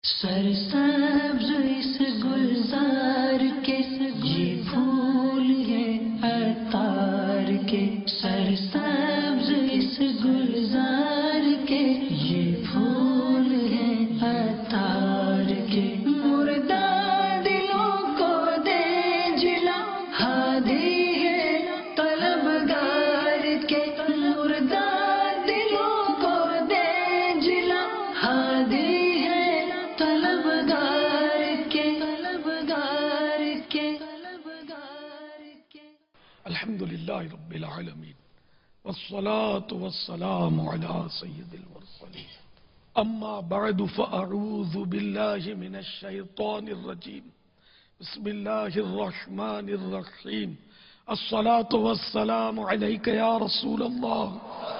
سرسبز اس گلزار کے یہ پھول ہیں عطار کے، سرسبز اس گلزار کے یہ پھول ہیں عطار کے، مردہ دلوں کو دے جلا ہادی ہے طلبگار کے، مردہ دلوں کو دے جلا ہادی الحمد للہ رب العالمین والصلاة والسلام على سید المرسلین اما بعد فاعوذ باللہ من الشیطان الرجیم بسم اللہ الرحمن الرحیم الصلاة والسلام علیک یا رسول اللہ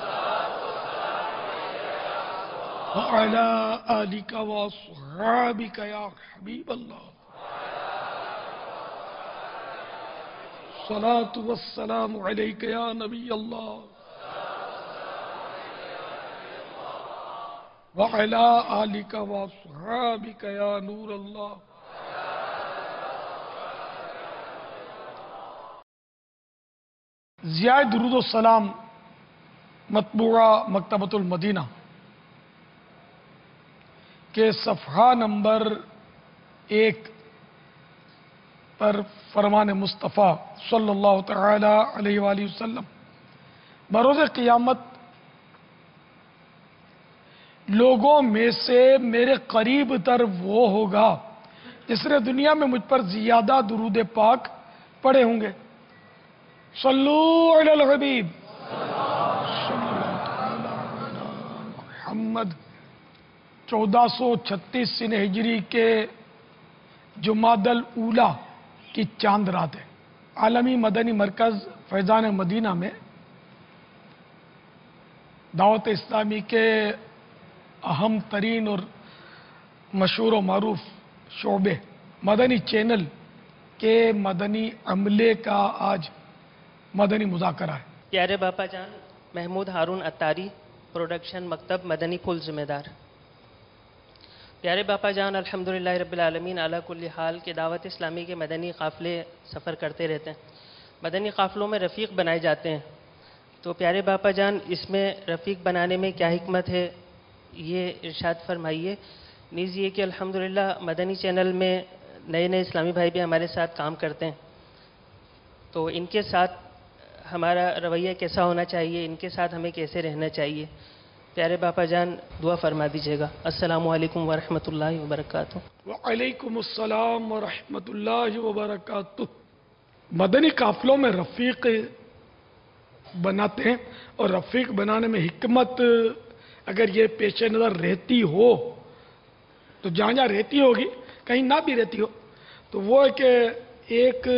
وعلى آلک واصحابک یا حبیب اللہ الصلاة والسلام علیک یا نبی اللہ وعلی آلک واصحابک یا نور اللہ۔ ضیاء درود و سلام مطبوعہ مکتبۃ المدینہ کے صفحہ نمبر 1 پر فرمان مصطفیٰ صلی اللہ تعالی علیہ وآلہ وسلم بروز قیامت لوگوں میں سے میرے قریب تر وہ ہوگا جس نے دنیا میں مجھ پر زیادہ درود پاک پڑھے ہوں گے۔ صلو علی الحبیب محمد۔ 1436 سن ہجری کے جمادی الاولیٰ کی چاند رات ہے۔ عالمی مدنی مرکز فیضان مدینہ میں دعوت اسلامی کے اہم ترین اور مشہور و معروف شعبے مدنی چینل کے مدنی عملے کا آج مدنی مذاکرہ ہے۔ پیارے باپا جان محمود ہارون عطاری، پروڈکشن مکتب مدنی پھول ذمہ دار۔ پیارے باپا جان الحمدللہ رب العالمین علی کل حال کے دعوت اسلامی کے مدنی قافلے سفر کرتے رہتے ہیں، مدنی قافلوں میں رفیق بنائے جاتے ہیں، تو پیارے باپا جان اس میں رفیق بنانے میں کیا حکمت ہے یہ ارشاد فرمائیے۔ نیز یہ کہ الحمدللہ مدنی چینل میں نئے نئے اسلامی بھائی بھی ہمارے ساتھ کام کرتے ہیں، تو ان کے ساتھ ہمارا رویہ کیسا ہونا چاہیے، ان کے ساتھ ہمیں کیسے رہنا چاہیے، پیارے باپا جان دعا فرما دیجیے گا۔ السلام علیکم ورحمۃ اللہ وبرکاتہ۔ وعلیکم السلام ورحمۃ اللہ وبرکاتہ۔ مدنی قافلوں میں رفیق بناتے ہیں، اور رفیق بنانے میں حکمت اگر یہ پیش نظر رہتی ہو تو جہاں جہاں رہتی ہوگی، کہیں نہ بھی رہتی ہو تو وہ ہے کہ ایک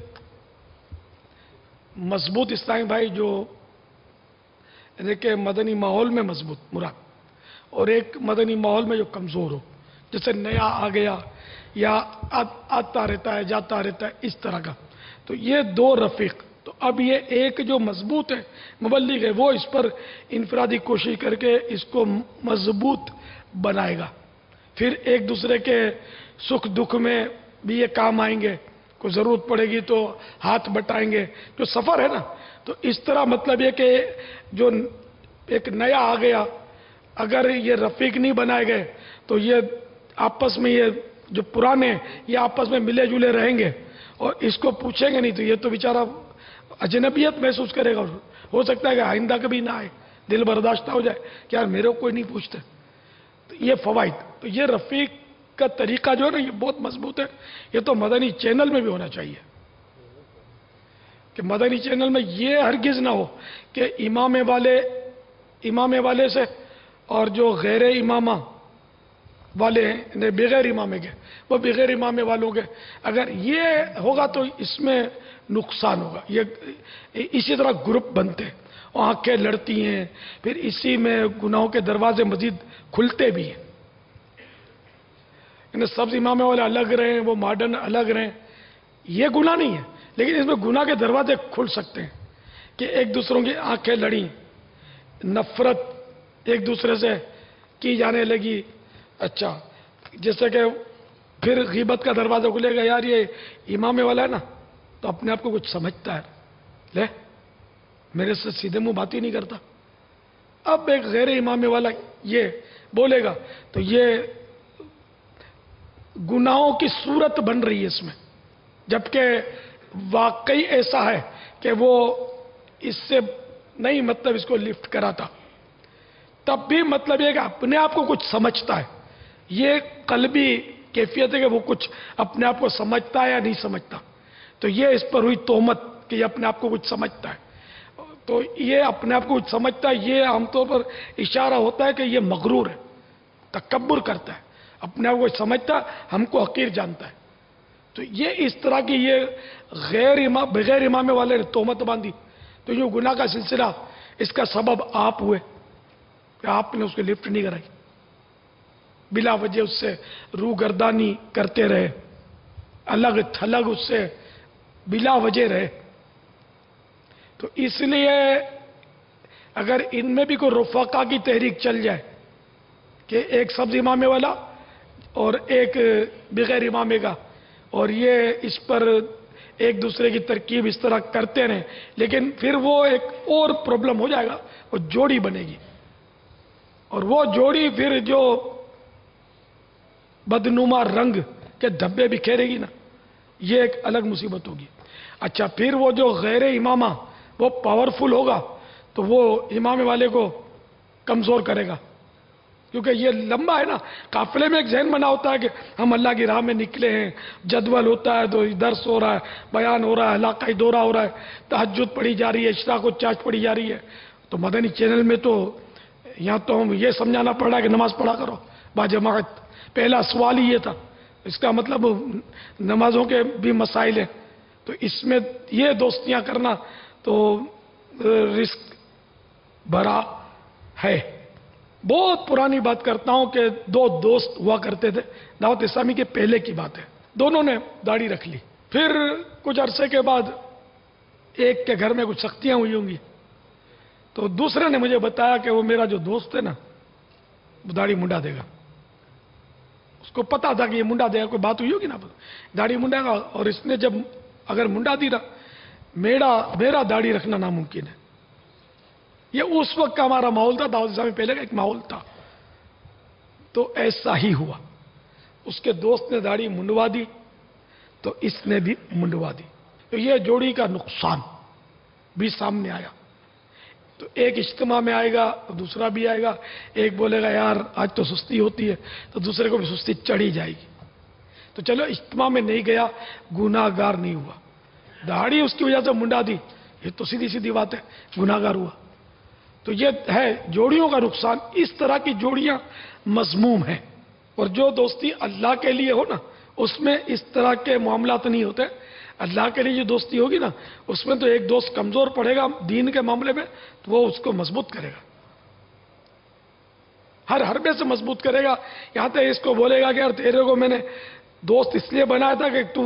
مضبوط اسلامی بھائی جو یعنی کہ مدنی ماحول میں مضبوط مراد، اور ایک مدنی ماحول میں جو کمزور ہو، جیسے نیا آ گیا یا آتا رہتا ہے جاتا رہتا ہے اس طرح کا، تو یہ دو رفیق۔ تو اب یہ ایک جو مضبوط ہے مبلغ ہے وہ اس پر انفرادی کوشش کر کے اس کو مضبوط بنائے گا، پھر ایک دوسرے کے سکھ دکھ میں بھی یہ کام آئیں گے، کوئی ضرورت پڑے گی تو ہاتھ بٹائیں گے، جو سفر ہے نا۔ تو اس طرح مطلب یہ کہ جو ایک نیا آ گیا اگر یہ رفیق نہیں بنائے گئے تو یہ آپس میں یہ جو پرانے یہ آپس میں ملے جلے رہیں گے، اور اس کو پوچھیں گے نہیں تو یہ تو بیچارہ اجنبیت محسوس کرے گا، ہو سکتا ہے کہ آئندہ کبھی نہ آئے، دل برداشتہ ہو جائے کہ یار میرے کو کوئی نہیں پوچھتے۔ تو یہ فوائد، تو یہ رفیق کا طریقہ جو ہے نا یہ بہت مضبوط ہے۔ یہ تو مدنی چینل میں بھی ہونا چاہیے کہ مدنی چینل میں یہ ہرگز نہ ہو کہ امام والے سے اور جو غیر امامہ والے ہیں بغیر امامے کے وہ بغیر امامے والوں کے، اگر یہ ہوگا تو اس میں نقصان ہوگا۔ یہ اسی طرح گروپ بنتے ہیں، آنکھیں لڑتی ہیں، پھر اسی میں گناہوں کے دروازے مزید کھلتے بھی ہیں۔ سب امامے والے الگ رہیں، وہ ماڈرن الگ رہیں، یہ گناہ نہیں ہے، لیکن اس میں گناہ کے دروازے کھل سکتے ہیں کہ ایک دوسروں کی آنکھیں لڑیں، نفرت ایک دوسرے سے کی جانے لگی، اچھا جیسے کہ پھر غیبت کا دروازہ کھلے گا، یار یہ امام والا ہے نا تو اپنے آپ کو کچھ سمجھتا ہے، لے میرے سے سیدھے منہ بات ہی نہیں کرتا. اب ایک غیر امام والا یہ بولے گا تو یہ گناہوں کی صورت بن رہی ہے اس میں، جبکہ واقعی ایسا ہے کہ وہ اس سے نہیں مطلب اس کو لفٹ کرا تھا. تب بھی مطلب یہ کہ اپنے آپ کو کچھ سمجھتا ہے. یہ قلبی کیفیت ہے کہ وہ کچھ اپنے آپ کو سمجھتا ہے یا نہیں سمجھتا. تو یہ اس پر ہوئی تہمت کہ یہ اپنے آپ کو کچھ سمجھتا ہے. تو یہ اپنے آپ کو کچھ سمجھتا ہے، یہ عام طور پر اشارہ ہوتا ہے کہ یہ مغرور ہے، تکبر کرتا ہے، اپنے آپ کو کچھ سمجھتا ہے، ہم کو حقیر جانتا ہے. تو یہ اس طرح کی یہ بغیر امام والے نے تہمت باندھی. تو یہ گناہ کا سلسلہ اس کا سبب آپ ہوئے کہ آپ نے اس کو لفٹ نہیں کرائی، بلا وجہ اس سے روگردانی کرتے رہے، الگ تھلگ اس سے بلا وجہ رہے. تو اس لیے اگر ان میں بھی کوئی رفقا کی تحریک چل جائے کہ ایک سبز امامے والا اور ایک بغیر امامے کا، اور یہ اس پر ایک دوسرے کی ترکیب اس طرح کرتے رہیں، لیکن پھر وہ ایک اور پرابلم ہو جائے گا، وہ جوڑی بنے گی، اور وہ جوڑی پھر جو بدنما رنگ کے دھبے بکھیرے گی نا، یہ ایک الگ مصیبت ہوگی. اچھا، پھر وہ جو غیر امامہ وہ پاورفل ہوگا تو وہ امام والے کو کمزور کرے گا، کیونکہ یہ لمبا ہے نا. قافلے میں ایک ذہن بنا ہوتا ہے کہ ہم اللہ کی راہ میں نکلے ہیں، جدول ہوتا ہے، تو درس ہو رہا ہے، بیان ہو رہا ہے، علاقائی دورہ ہو رہا ہے، تہجد پڑھی جا رہی ہے، اشراق و چاش پڑھی جا رہی ہے. تو مدنی چینل میں تو یہاں تو ہم یہ سمجھانا پڑ رہا ہے کہ نماز پڑھا کرو با جماعت. پہلا سوال ہی یہ تھا. اس کا مطلب نمازوں کے بھی مسائل ہیں. تو اس میں یہ دوستیاں کرنا تو رسک بھرا ہے. بہت پرانی بات کرتا ہوں کہ دو دوست ہوا کرتے تھے، دعوت اسلامی کے پہلے کی بات ہے. دونوں نے داڑھی رکھ لی. پھر کچھ عرصے کے بعد ایک کے گھر میں کچھ سختیاں ہوئی ہوں گی، تو دوسرے نے مجھے بتایا کہ وہ میرا جو دوست ہے نا وہ داڑھی منڈا دے گا. اس کو پتا تھا کہ یہ منڈا دے گا، کوئی بات ہوئی ہوگی نا، داڑھی منڈا گا. اور اس نے جب اگر منڈا دی نا، میرا داڑھی رکھنا ناممکن ہے. یہ اس وقت کا ہمارا ماحول تھا، دعوت اسلامی پہلے کا ایک ماحول تھا. تو ایسا ہی ہوا. اس کے دوست نے داڑھی منڈوا دی تو اس نے بھی منڈوا دی. تو یہ جوڑی کا نقصان بھی سامنے آیا. تو ایک اجتماع میں آئے گا تو دوسرا بھی آئے گا. ایک بولے گا یار آج تو سستی ہوتی ہے، تو دوسرے کو بھی سستی چڑھی جائے گی. تو چلو اجتماع میں نہیں گیا، گناہ گار نہیں ہوا. داڑھی اس کی وجہ سے منڈا دی، یہ تو سیدھی سیدھی بات ہے، گناہ گار ہوا. تو یہ ہے جوڑیوں کا نقصان. اس طرح کی جوڑیاں مذموم ہیں. اور جو دوستی اللہ کے لیے ہو نا، اس میں اس طرح کے معاملات نہیں ہوتے. اللہ کے لیے جو دوستی ہوگی نا، اس میں تو ایک دوست کمزور پڑے گا دین کے معاملے میں تو وہ اس کو مضبوط کرے گا، ہر حربے سے مضبوط کرے گا. یہاں تک اس کو بولے گا کہ یار تیرے کو میں نے دوست اس لیے بنایا تھا کہ تو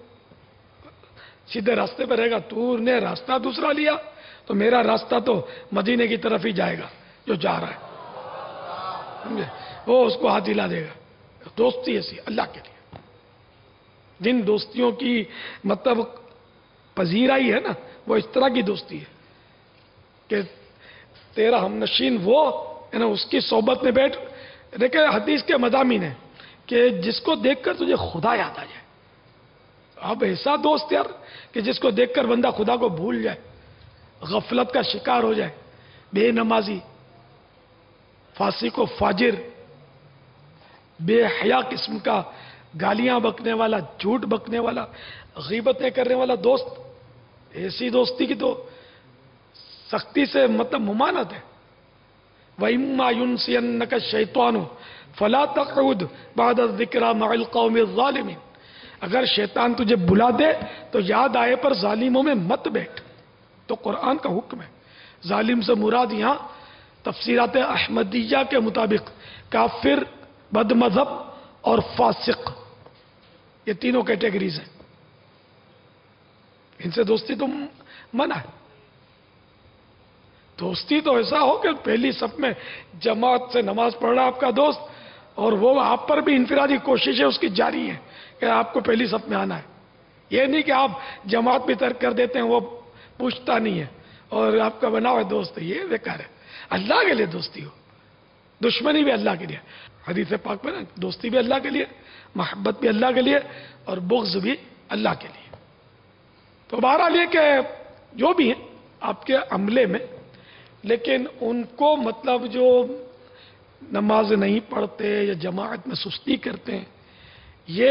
سیدھے راستے پہ رہے گا. تو نے راستہ دوسرا لیا تو میرا راستہ تو مدینے کی طرف ہی جائے گا جو جا رہا ہے. سمجھے؟ وہ اس کو ہاتھ ہلا دے گا. دوستی ایسی اللہ کے لیے. جن دوستیوں کی مطلب پذیرائی ہے نا، وہ اس طرح کی دوستی ہے کہ تیرا ہم نشین وہ ہے نا، اس کی صحبت میں بیٹھ. دیکھیں حدیث کے مضامین ہیں کہ جس کو دیکھ کر تجھے خدا یاد آ جائے. اب ایسا دوست یار کہ جس کو دیکھ کر بندہ خدا کو بھول جائے، غفلت کا شکار ہو جائے، بے نمازی، فاسق و فاجر، بے حیا قسم کا، گالیاں بکنے والا، جھوٹ بکنے والا، غیبتیں کرنے والا دوست. ایسی دوستی کی تو سختی سے مطلب ممانعت ہے. وَإِمَّا يُنْسِيَنَّكَ الشَّيْطَانُ فَلَا تَقْعُدْ بَعْدَ الذِّكْرَىٰ مَعَ الْقَوْمِ الظَّالِمِينَ. اگر شیطان تجھے بلا دے تو یاد آئے پر ظالموں میں مت بیٹھ. تو قرآن کا حکم ہے. ظالم سے مراد یہاں تفسیرات احمدیہ کے مطابق کافر، بد مذہب اور فاسق، یہ تینوں کیٹیگریز ہیں. ان سے دوستی تو منع ہے. دوستی تو ایسا ہو کہ پہلی صف میں جماعت سے نماز پڑھ رہا آپ کا دوست، اور وہ آپ پر بھی انفرادی کوششیں اس کی جاری ہیں کہ آپ کو پہلی صف میں آنا ہے. یہ نہیں کہ آپ جماعت بھی ترک کر دیتے ہیں، وہ پوچھتا نہیں ہے اور آپ کا بنا ہوا دوست ہے، یہ بیکار ہے. اللہ کے لیے دوستی ہو، دشمنی بھی اللہ کے لیے. حدیث پاک میں نا، دوستی بھی اللہ کے لیے، محبت بھی اللہ کے لیے، اور بغض بھی اللہ کے لیے. تو بہرحال یہ کہ جو بھی ہیں آپ کے عملے میں، لیکن ان کو مطلب جو نماز نہیں پڑھتے یا جماعت میں سستی کرتے ہیں، یہ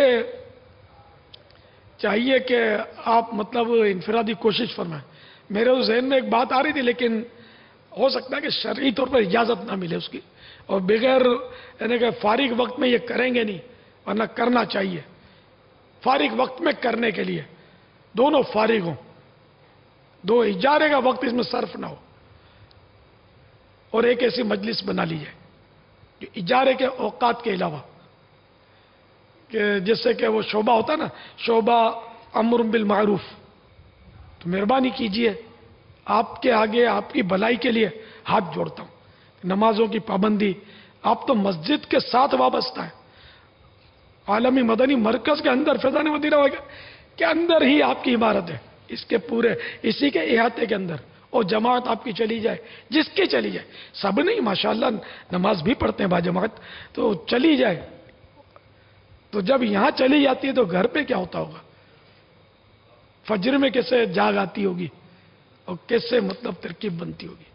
چاہیے کہ آپ مطلب انفرادی کوشش فرمائیں. میرے ذہن میں ایک بات آ رہی تھی، لیکن ہو سکتا ہے کہ شرعی طور پر اجازت نہ ملے اس کی، اور بغیر یعنی کہ فارغ وقت میں یہ کریں گے نہیں، ورنہ کرنا چاہیے فارغ وقت میں کرنے کے لیے. دونوں فارغ ہوں، دو اجارے کا وقت اس میں صرف نہ ہو، اور ایک ایسی مجلس بنا لی جائے جو اجارے کے اوقات کے علاوہ، کہ جس سے کہ وہ شعبہ ہوتا نا، شعبہ امر بالمعروف، تو مہربانی کیجئے آپ کے آگے آپ کی بھلائی کے لیے ہاتھ جوڑتا ہوں. نمازوں کی پابندی، آپ تو مسجد کے ساتھ وابستہ ہیں، عالمی مدنی مرکز کے اندر، فیضان مدینہ کے اندر ہی آپ کی عمارت ہے، اس کے پورے اسی کے احاطے کے اندر، اور جماعت آپ کی چلی جائے، جس کی چلی جائے، سب نہیں ماشاءاللہ نماز بھی پڑھتے ہیں با جماعت، تو چلی جائے. تو جب یہاں چلی جاتی ہے تو گھر پہ کیا ہوتا ہوگا؟ فجر میں کیسے جاگ آتی ہوگی اور کیسے مطلب ترکیب بنتی ہوگی؟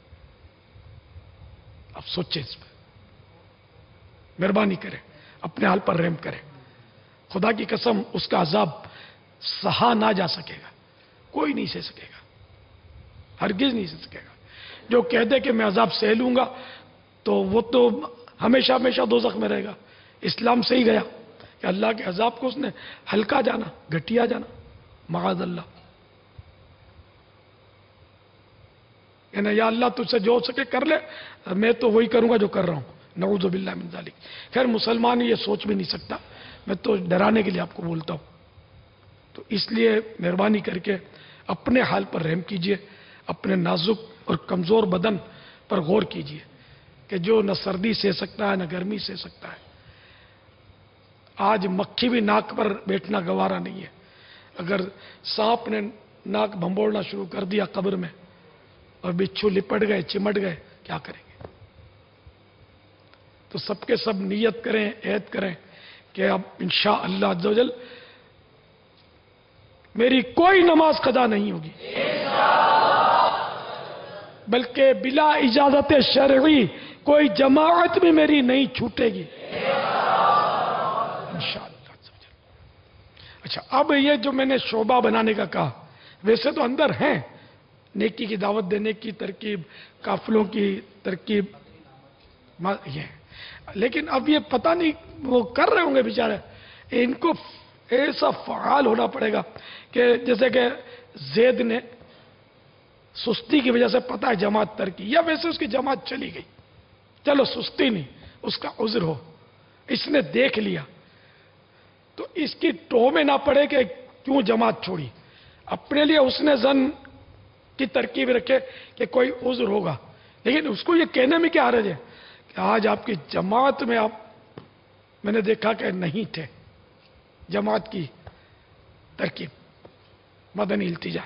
اب سوچیں اس پہ، مہربانی کریں، اپنے حال پر رحم کریں. خدا کی قسم اس کا عذاب سہا نہ جا سکے گا، کوئی نہیں سہ سکے گا، ہرگز نہیں سہ سکے گا. جو کہہ دے کہ میں عذاب سہ لوں گا تو وہ تو ہمیشہ ہمیشہ دوزخ میں رہے گا. اسلام سے ہی گیا کہ اللہ کے عذاب کو اس نے ہلکا جانا، گھٹیا جانا، معاذ اللہ. یعنی یا اللہ تجھ سے جو ہو سکے کر لے، میں تو وہی کروں گا جو کر رہا ہوں، نعوذ باللہ من ذالک. خیر مسلمان یہ سوچ بھی نہیں سکتا، میں تو ڈرانے کے لیے آپ کو بولتا ہوں. تو اس لیے مہربانی کر کے اپنے حال پر رحم کیجئے، اپنے نازک اور کمزور بدن پر غور کیجئے کہ جو نہ سردی سہ سکتا ہے نہ گرمی سہ سکتا ہے. آج مکھی بھی ناک پر بیٹھنا گوارا نہیں ہے. اگر سانپ نے ناک بھنبوڑنا شروع کر دیا قبر میں اور بچھو لپٹ گئے، چمٹ گئے، کیا کریں گے؟ تو سب کے سب نیت کریں، عہد کریں کہ اب انشاءاللہ عز و جل میری کوئی نماز قضا نہیں ہوگی، بلکہ بلا اجازت شرعی کوئی جماعت بھی میری نہیں چھوٹے گی انشاءاللہ عز و جل. اچھا، اب یہ جو میں نے شعبہ بنانے کا کہا، ویسے تو اندر ہیں نیکی کی دعوت دینے کی ترکیب، قافلوں کی ترکیب، یہ، لیکن اب یہ پتہ نہیں وہ کر رہے ہوں گے بیچارے، ان کو ایسا فعال ہونا پڑے گا کہ جیسے کہ زید نے سستی کی وجہ سے پتہ ہے جماعت ترکی، یا ویسے اس کی جماعت چلی گئی، چلو سستی نہیں، اس کا عذر ہو، اس نے دیکھ لیا تو اس کی ٹوہ میں نہ پڑے کہ کیوں جماعت چھوڑی. اپنے لیے اس نے زن کی ترکیب رکھے کہ کوئی عذر ہوگا، لیکن اس کو یہ کہنے میں کیا حرج ہے کہ آج آپ کی جماعت میں میں نے دیکھا کہ نہیں تھے. جماعت کی ترکیب مدنی التجا،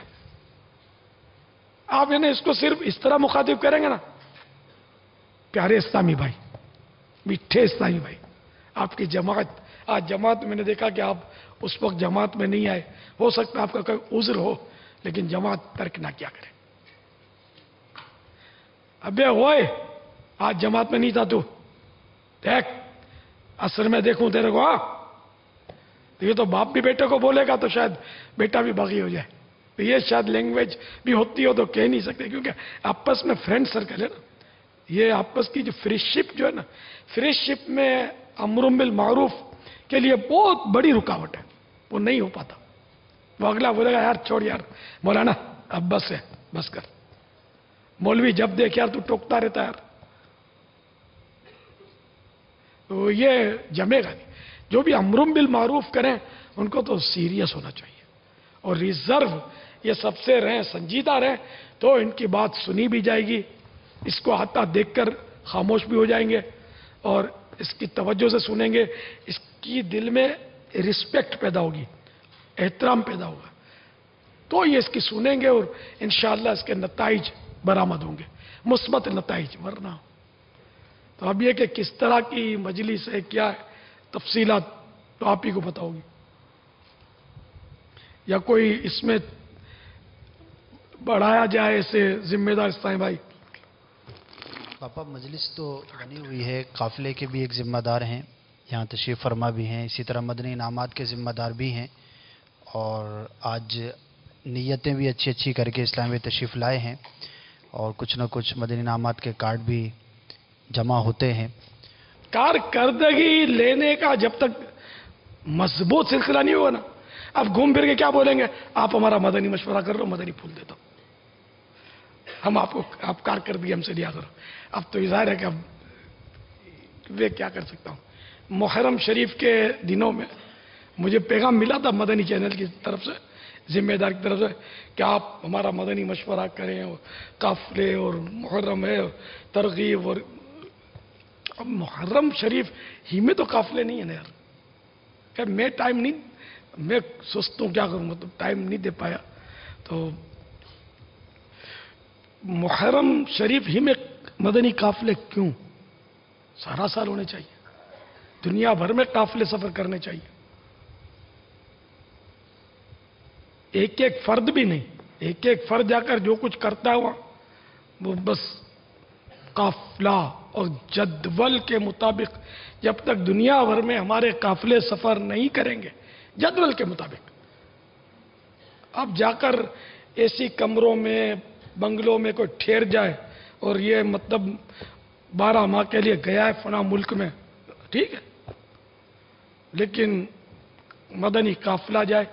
آپ اس کو صرف اس طرح مخاطب کریں گے نا، پیارے اسلامی بھائی، میٹھے اسلامی بھائی، آپ کی جماعت، آج جماعت میں نے دیکھا کہ آپ اس وقت جماعت میں نہیں آئے، ہو سکتا ہے آپ کا کوئی عذر ہو، لیکن جماعت ترک نہ کیا کریں. ابے ہوئے آج جماعت میں نہیں تھا، تو دیکھ عصر میں دیکھوں تیرے کو، یہ تو باپ بھی بیٹے کو بولے گا تو شاید بیٹا بھی باغی ہو جائے. یہ شاید لینگویج بھی ہوتی ہو تو کہہ نہیں سکتے، کیونکہ آپس میں فرینڈ سرکل ہے نا. یہ آپس کی جو فرینڈشپ جو ہے نا، فرینڈشپ میں امر بالمعروف کے لیے بہت بڑی رکاوٹ ہے، وہ نہیں ہو پاتا. وہ اگلا بولے گا یار چھوڑ یار مولانا، اب بس ہے، بس کر. مولوی جب دیکھ یار تو ٹوکتا رہتا یار، تو یہ جمے گا نہیں. جو بھی امر بالمعروف کریں ان کو تو سیریس ہونا چاہیے اور ریزرو یہ سب سے رہیں، سنجیدہ رہیں، تو ان کی بات سنی بھی جائے گی. اس کو آتا دیکھ کر خاموش بھی ہو جائیں گے اور اس کی توجہ سے سنیں گے، اس کی دل میں رسپیکٹ پیدا ہوگی، احترام پیدا ہوگا، تو یہ اس کی سنیں گے اور انشاءاللہ اس کے نتائج برآمد ہوں گے، مثبت نتائج۔ ورنہ تو اب یہ کہ کس طرح کی مجلس ہے، کیا ہے، تفصیلات تو آپ ہی کو پتہ ہوگی، یا کوئی اس میں بڑھایا جائے اسے ذمہ دار اسلامی بھائی؟ پاپا مجلس تو بنی ہوئی ہے، قافلے کے بھی ایک ذمہ دار ہیں، یہاں تشریف فرما بھی ہیں، اسی طرح مدنی انعامات کے ذمہ دار بھی ہیں، اور آج نیتیں بھی اچھی اچھی کر کے اسلامی تشریف لائے ہیں، اور کچھ نہ کچھ مدنی انعامات کے کارڈ بھی جمع ہوتے ہیں۔ کارکردگی لینے کا جب تک مضبوط سلسلہ نہیں ہوگا نا، اب گھوم پھر کے کیا بولیں گے، آپ ہمارا مدنی مشورہ کر رہے ہو، مدنی پھول دیتا ہوں، ہم آپ کارکردگی ہم سے لیا کرو۔ اب تو ظاہر ہے کہ اب وہ کیا کر سکتا ہوں۔ محرم شریف کے دنوں میں مجھے پیغام ملا تھا مدنی چینل کی طرف سے، ذمہ دار کی طرف سے، کہ آپ ہمارا مدنی مشورہ کریں، اور قافلے اور محرم ہے، ترغیب، اور اب محرم شریف ہی میں تو قافلے نہیں ہیں نا یار، کہ میں ٹائم نہیں، میں سست ہوں، کیا کروں، مطلب ٹائم نہیں دے پایا۔ تو محرم شریف ہی میں مدنی قافلے کیوں؟ سارا سال ہونے چاہیے، دنیا بھر میں قافلے سفر کرنے چاہیے، ایک ایک فرد بھی نہیں، ایک ایک فرد جا کر جو کچھ کرتا ہے وہ بس قافلہ اور جدول کے مطابق، جب تک دنیا بھر میں ہمارے قافلے سفر نہیں کریں گے جدول کے مطابق، اب جا کر ایسی کمروں میں، بنگلوں میں کوئی ٹھہر جائے اور یہ مطلب 12 ماہ کے لیے گیا ہے فلاں ملک میں، ٹھیک ہے، لیکن مدنی قافلہ جائے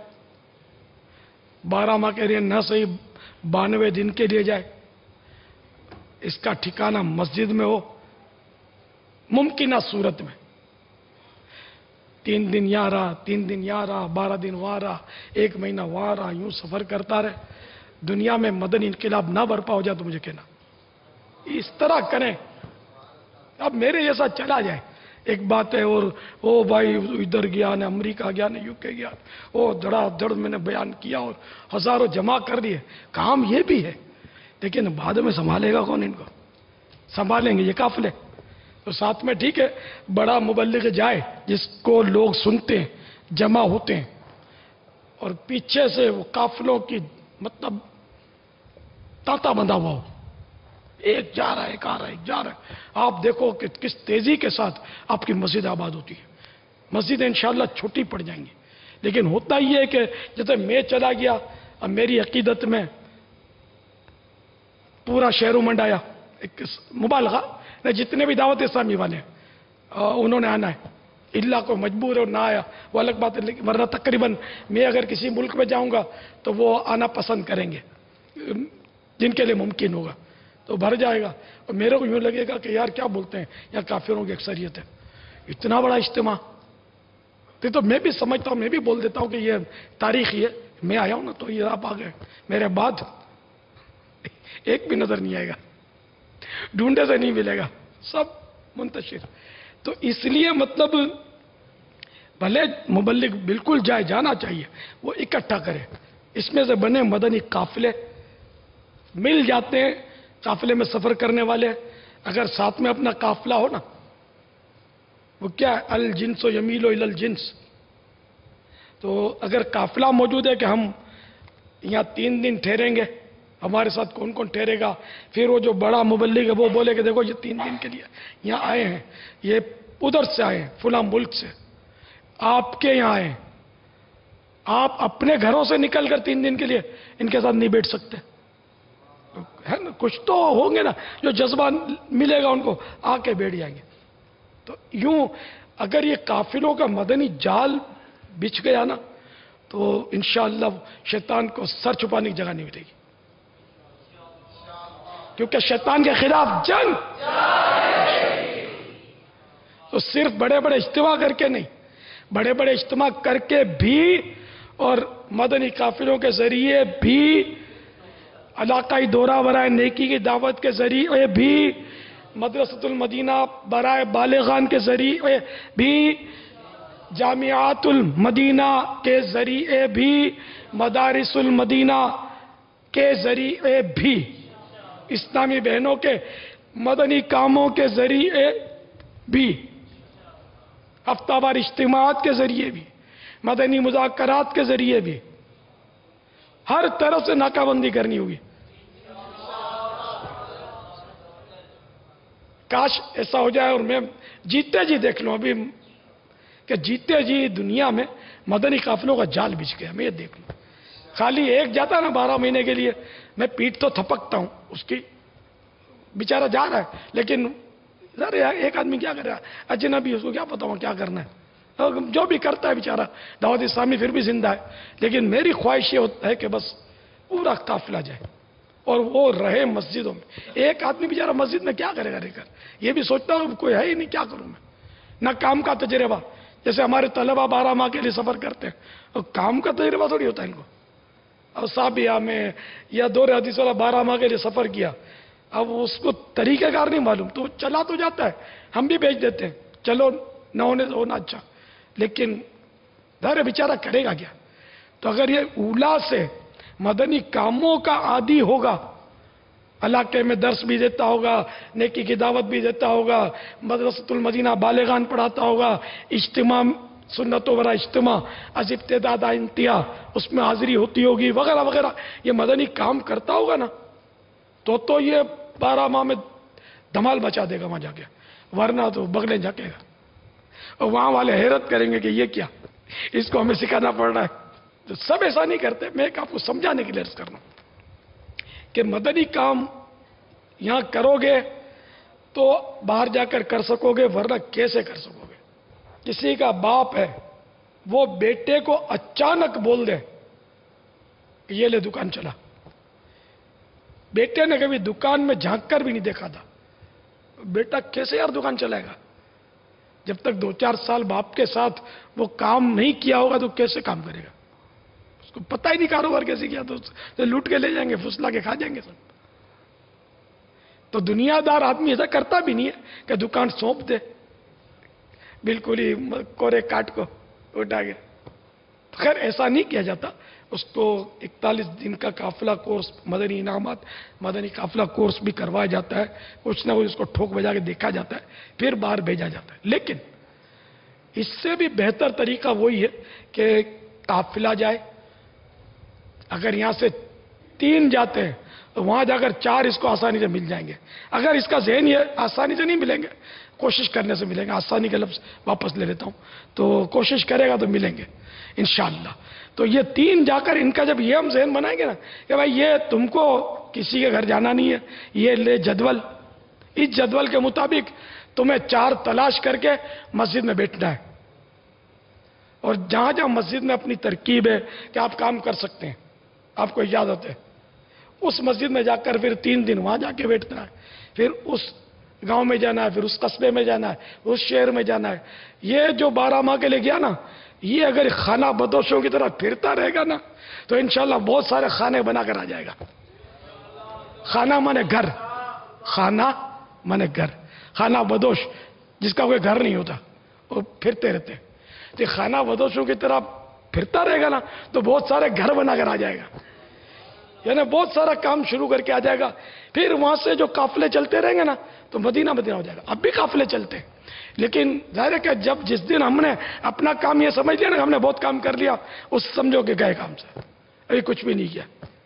12 ماہ کے لیے، نہ صحیح 92 دن کے لیے جائے، اس کا ٹھکانہ مسجد میں ہو، ممکنہ صورت میں 3 دن یہاں رہا، 3 دن یہاں رہا، 12 دن وہاں رہا، 1 مہینہ وہاں رہا، یوں سفر کرتا رہے، دنیا میں مدنی انقلاب نہ برپا ہو جائے تو مجھے کہنا، اس طرح کریں۔ اب میرے جیسا چلا جائے، ایک بات ہے، اور او بھائی ادھر گیا نے، امریکہ گیا نے، UK گیا، او دڑا دڑ میں نے بیان کیا اور ہزاروں جمع کر دیے، کام یہ بھی ہے، لیکن بعد میں سنبھالے گا کون ان کو؟ سنبھالیں گے یہ قافلے؟ تو ساتھ میں ٹھیک ہے بڑا مبلغ جائے جس کو لوگ سنتے ہیں، جمع ہوتے ہیں، اور پیچھے سے وہ قافلوں کی مطلب تانتا بندھا ہوا ہو، ایک جا رہا ہے، ایک آ رہا ہے، ایک جا رہا ہے، آپ دیکھو کہ کس تیزی کے ساتھ آپ کی مسجد آباد ہوتی ہے۔ مسجدیں انشاءاللہ چھوٹی پڑ جائیں گی، لیکن ہوتا ہی ہے کہ جیسے میں چلا گیا، اب میری عقیدت میں پورا شہر منڈ آیا، ایک مبالغہ نہیں، جتنے بھی دعوت اسلامی والے ہیں انہوں نے آنا ہے، اللہ کو مجبور ہے اور نہ آیا وہ الگ بات ہے، ورنہ تقریباً میں اگر کسی ملک میں جاؤں گا تو وہ آنا پسند کریں گے جن کے لیے ممکن ہوگا، تو بھر جائے گا، اور میرے کو یوں لگے گا کہ یار کیا بولتے ہیں، یا کافروں کی اکثریت ہے، اتنا بڑا اجتماع، تو میں بھی سمجھتا ہوں، میں بھی بول دیتا ہوں کہ یہ تاریخی ہے، میں آیا ہوں نا تو یہ آپ آ گئے، میرے بعد ایک بھی نظر نہیں آئے گا، ڈھونڈے سے نہیں ملے گا، سب منتشر۔ تو اس لیے مطلب بھلے مبلغ بالکل جائے، جانا چاہیے، وہ اکٹھا کرے، اس میں سے بنے مدنی قافلے مل جاتے ہیں، قافلے میں سفر کرنے والے، اگر ساتھ میں اپنا قافلہ ہو نا، وہ کیا ہے، الجنس یمیل الی الجنس، تو اگر قافلہ موجود ہے کہ ہم یہاں 3 دن ٹھہریں گے، ہمارے ساتھ کون کون ٹھہرے گا، پھر وہ جو بڑا مبلغ ہے وہ بولے کہ دیکھو یہ 3 دن کے لیے یہاں آئے ہیں، یہ ادھر سے آئے ہیں فلاں ملک سے، آپ کے یہاں آئے ہیں، آپ اپنے گھروں سے نکل کر 3 دن کے لیے ان کے ساتھ نہیں بیٹھ سکتے، ہے نا، کچھ تو ہوں گے نا جو جذبہ ملے گا ان کو، آ کے بیٹھ جائیں گے۔ تو یوں اگر یہ قافلوں کا مدنی جال بچھ گیا نا تو انشاءاللہ شیطان کو سر چھپانے کی جگہ نہیں ملے گی، کیونکہ شیطان کے خلاف جنگ تو صرف بڑے بڑے اجتماع کر کے نہیں، بڑے بڑے اجتماع کر کے بھی اور مدنی قافلوں کے ذریعے بھی، علاقائی دورہ برائے نیکی کی دعوت کے ذریعے بھی، مدرسۃ المدینہ برائے بالغان کے ذریعے بھی، جامعات المدینہ کے ذریعے بھی، مدارس المدینہ کے ذریعے بھی، اسلامی بہنوں کے مدنی کاموں کے ذریعے بھی، ہفتہ وار اجتماعات کے ذریعے بھی، مدنی مذاکرات کے ذریعے بھی، ہر طرف سے ناکہ بندی کرنی ہوگی۔ کاش ایسا ہو جائے اور میں جیتے جی دیکھ لوں ابھی کہ جیتے جی دنیا میں مدنی قافلوں کا جال بچھ گیا، میں یہ دیکھ لوں۔ خالی ایک جاتا نا 12 مہینے کے لیے، میں پیٹ تو تھپکتا ہوں اس کی، بیچارہ جا رہا ہے، لیکن ایک آدمی کیا کر رہا ہے اجنبی، اس کو کیا پتا ہو کیا کرنا ہے، جو بھی کرتا ہے بیچارہ دعوت اسلامی پھر بھی زندہ ہے۔ لیکن میری خواہش یہ ہوتا ہے کہ بس پورا قافلہ جائے اور وہ رہے مسجدوں میں۔ ایک آدمی بیچارہ مسجد میں کیا کرے گا رہ کر، یہ بھی سوچتا ہوں کوئی ہے ہی نہیں، کیا کروں میں، نہ کام کا تجربہ۔ جیسے ہمارے طلبہ 12 ماہ کے لیے سفر کرتے ہیں، اور کام کا تجربہ تھوڑی ہوتا ہے ان کو۔ اور صابیہ میں یا دور حدیث والا 12 ماہ کے لیے سفر کیا، اب اس کو طریقہ کار نہیں معلوم، تو چلا تو جاتا ہے، ہم بھی بھیج دیتے ہیں، چلو نہ ہونے سے ہونا اچھا، لیکن دھر بیچارہ کرے گا کیا؟ تو اگر یہ اولا سے مدنی کاموں کا عادی ہوگا، علاقے میں درس بھی دیتا ہوگا، نیکی کی دعوت بھی دیتا ہوگا، مدرسۃ المدینہ بالغان پڑھاتا ہوگا، اجتماع سنتوں ورا اجتماع از ابتدا انتہا اس میں حاضری ہوتی ہوگی وغیرہ وغیرہ، یہ مدنی کام کرتا ہوگا نا، تو یہ 12 ماہ میں دھمال بچا دے گا وہاں جا کے، ورنہ تو بغلیں جھکے گا، اور وہاں والے حیرت کریں گے کہ یہ کیا، اس کو ہمیں سکھانا پڑ رہا ہے۔ تو سب ایسا نہیں کرتے، میں ایک آپ کو سمجھانے کے لیے عرض کر رہا ہوں کہ مدنی کام یہاں کرو گے تو باہر جا کر کر سکو گے، ورنہ کیسے کر سکو گے؟ کسی کا باپ ہے، وہ بیٹے کو اچانک بول دے کہ یہ لے دکان چلا، بیٹے نے کبھی دکان میں جھانک کر بھی نہیں دیکھا تھا، بیٹا کیسے یار دکان چلائے گا؟ جب تک 2-4 سال باپ کے ساتھ وہ کام نہیں کیا ہوگا تو کیسے کام کرے گا؟ اس کو پتہ ہی نہیں کاروبار کیسے کیا، تو لوٹ کے لے جائیں گے، پھسلا کے کھا جائیں گے سب۔ تو دنیا دار آدمی ایسا کرتا بھی نہیں ہے کہ دکان سونپ دے بالکل ہی کورے کاٹ کو اٹھا کے، خیر ایسا نہیں کیا جاتا، اس کو 41 دن کا قافلہ کورس، مدنی انعامات، مدنی قافلہ کورس بھی کروایا جاتا ہے، کچھ نہ کچھ اس کو ٹھوک بجا کے دیکھا جاتا ہے، پھر باہر بھیجا جاتا ہے۔ لیکن اس سے بھی بہتر طریقہ وہی ہے کہ قافلہ جائے، اگر یہاں سے 3 جاتے ہیں تو وہاں جا کر 4 اس کو آسانی سے مل جائیں گے۔ اگر اس کا ذہن یہ آسانی سے نہیں ملیں گے، کوشش کرنے سے ملیں گے، آسانی کا لفظ واپس لے لیتا ہوں، تو کوشش کرے گا تو ملیں گے انشاءاللہ۔ تو یہ 3 جا کر ان کا جب یہ ہم ذہن بنائیں گے نا کہ بھائی یہ تم کو کسی کے گھر جانا نہیں ہے، یہ لے جدول، اس جدول کے مطابق تمہیں 4 تلاش کر کے مسجد میں بیٹھنا ہے، اور جہاں جہاں مسجد میں اپنی ترکیب ہے کہ آپ کام کر سکتے ہیں، آپ کو اجازت ہے، اس مسجد میں جا کر پھر 3 دن وہاں جا کے بیٹھنا ہے، پھر اس گاؤں میں جانا ہے، پھر اس قصبے میں جانا ہے، اس شہر میں جانا ہے۔ یہ جو 12 ماہ کے لے گیا نا، یہ اگر خانہ بدوشوں کی طرح پھرتا رہے گا نا تو انشاءاللہ بہت سارے کھانے بنا کر آ جائے گا۔ خانہ مانے گھر، خانہ مانے گھر، خانہ بدوش جس کا کوئی گھر نہیں ہوتا، وہ پھرتے رہتے، تو خانہ بدوشوں کی طرح پھرتا رہے گا نا تو بہت سارے گھر بنا کر آ جائے گا، یعنی بہت سارا کام شروع کر کے آ جائے گا۔ پھر وہاں سے جو قافلے چلتے رہیں گے نا تو مدینہ مدینہ ہو جائے گا۔ اب بھی قافلے چلتے ہیں، لیکن ظاہر ہے کہ جس دن ہم نے اپنا کام یہ سمجھ لیا نا ہم نے بہت کام کر لیا، اس سمجھو کہ گئے کام سے، ابھی کچھ بھی نہیں کیا۔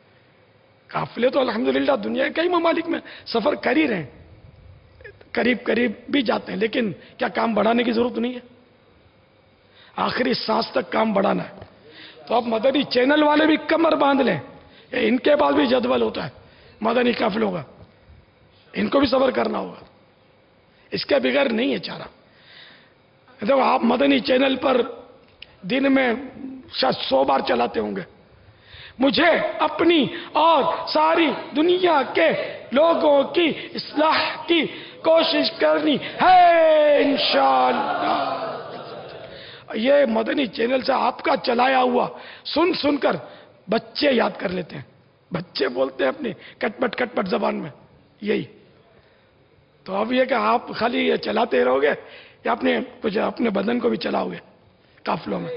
قافلے تو الحمدللہ دنیا کے کئی ممالک میں سفر کر ہی رہے ہیں، قریب قریب بھی جاتے ہیں، لیکن کیا کام بڑھانے کی ضرورت نہیں ہے؟ آخری سانس تک کام بڑھانا ہے۔ تو اب مدنی چینل والے بھی کمر باندھ لیں، ان کے پاس بھی جدول ہوتا ہے مدنی قافلوں کا، ان کو بھی صبر کرنا ہوگا، اس کے بغیر نہیں ہے چارہ۔ دیکھو آپ مدنی چینل پر دن میں شاید 100 بار چلاتے ہوں گے، مجھے اپنی اور ساری دنیا کے لوگوں کی اصلاح کی کوشش کرنی ہے انشاءاللہ۔ یہ مدنی چینل سے آپ کا چلایا ہوا سن کر بچے یاد کر لیتے ہیں، بچے بولتے ہیں اپنی کٹ پٹ زبان میں یہی تو اب یہ کہ آپ خالی یہ چلاتے رہو گے یا اپنے کچھ اپنے بدن کو بھی چلاؤ گے قافلوں میں؟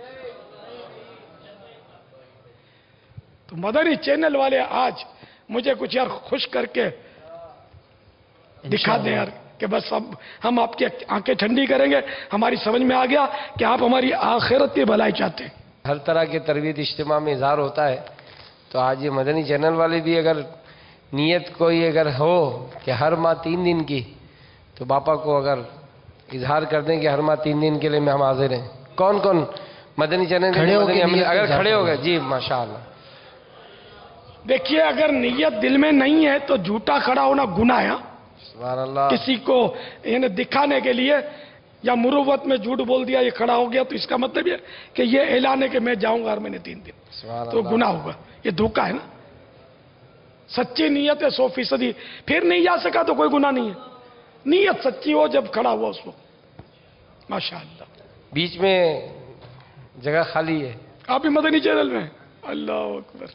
تو مدنی چینل والے آج مجھے کچھ یار خوش کر کے دکھا دیں یار کہ بس اب ہم آپ کی آنکھیں ٹھنڈی کریں گے. ہماری سمجھ میں آ گیا کہ آپ ہماری آخرت کی بھلائی چاہتے ہیں. ہر طرح کے تربیت اجتماع میں اظہار ہوتا ہے. تو آج یہ مدنی چینل والے بھی اگر نیت کوئی اگر ہو کہ ہر ماہ 3 دن کی، تو باپا کو اگر اظہار کر دیں کہ ہر ماہ 3 دن کے لیے میں ہم حاضر ہیں. کون کون مدنی چینل اگر کھڑے ہو گئے؟ جی ماشاءاللہ. دیکھیے اگر نیت دل میں نہیں ہے تو جھوٹا کھڑا ہونا گناہ ہے. سبحان اللہ. کسی کو یعنی دکھانے کے لیے یا مروت میں جھوٹ بول دیا یہ کھڑا ہو گیا تو اس کا مطلب یہ کہ یہ اعلان ہے کہ میں جاؤں گا ہر مہینے 3 دن، تو گناہ ہوگا. یہ دھوکہ ہے نا. سچی نیت ہے 100%. پھر نہیں جا سکا تو کوئی گناہ نہیں ہے. نیت سچی ہو جب کھڑا ہوا اس کو. ماشاءاللہ. بیچ میں جگہ خالی ہے. آپ بھی مدنی چینل میں. اللہ اکبر.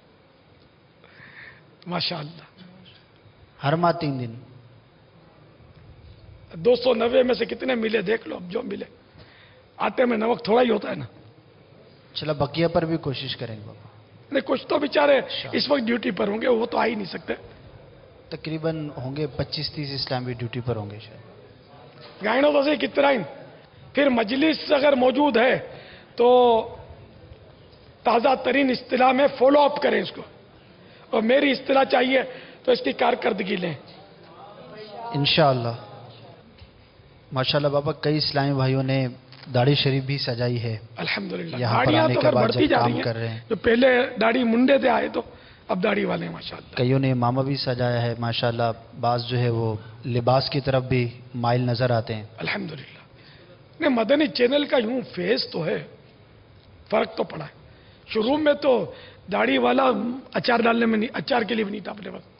ماشاءاللہ. ہر ماہ 3 دن. 290 میں سے کتنے ملے دیکھ لو. اب جو ملے. آٹے میں نمک تھوڑا ہی ہوتا ہے نا. چلا بقیہ پر بھی کوشش کریں گے بابا. نہیں کچھ تو بیچارے اس وقت ڈیوٹی پر ہوں گے، وہ تو آ ہی نہیں سکتے. تقریباً ہوں گے 25-30 اس ٹائم بھی ڈیوٹی پر ہوں گے شاید. گائنوں تو سے کتنا ہی. پھر مجلس اگر موجود ہے تو تازہ ترین اصطلاح میں فالو اپ کریں اس کو، اور میری اصطلاح چاہیے تو اس کی کارکردگی لیں. انشاءاللہ. ماشاءاللہ بابا کئی اسلامی بھائیوں نے داڑھی شریف بھی سجائی ہے. الحمدللہ. یہاں پر داڑیاں آنے تو کے اگر بعد بڑھتی جب جا کام رہی کر رہے ہیں. ہیں جو پہلے داڑھی منڈے تھے آئے تو اب داڑھی والے ہیں ماشاءاللہ. کئیوں نے امامہ بھی سجایا ہے ماشاءاللہ. بعض جو ہے وہ لباس کی طرف بھی مائل نظر آتے ہیں. الحمدللہ. نہیں مدنی چینل کا یوں فیس تو ہے، فرق تو پڑا ہے. شروع میں تو داڑھی والا اچار ڈالنے میں نہیں، اچار کے لیے بھی نہیں تھا اپنے وقت،